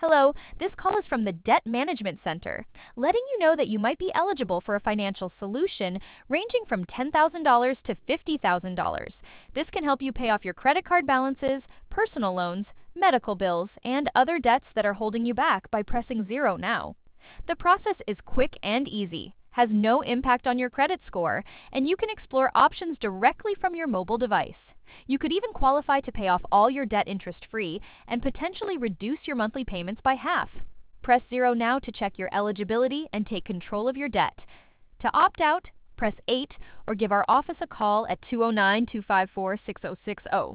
Hello, this call is from the Debt Management Center, letting you know that you might be eligible for a financial solution ranging from $10,000 to $50,000. This can help you pay off your credit card balances, personal loans, medical bills, and other debts that are holding you back by pressing zero now. The process is quick and easy, has no impact on your credit score, and you can explore options directly from your mobile device. You could even qualify to pay off all your debt interest-free and potentially reduce your monthly payments by half. Press zero now to check your eligibility and take control of your debt. To opt out, press 8 or give our office a call at 209 254 6060.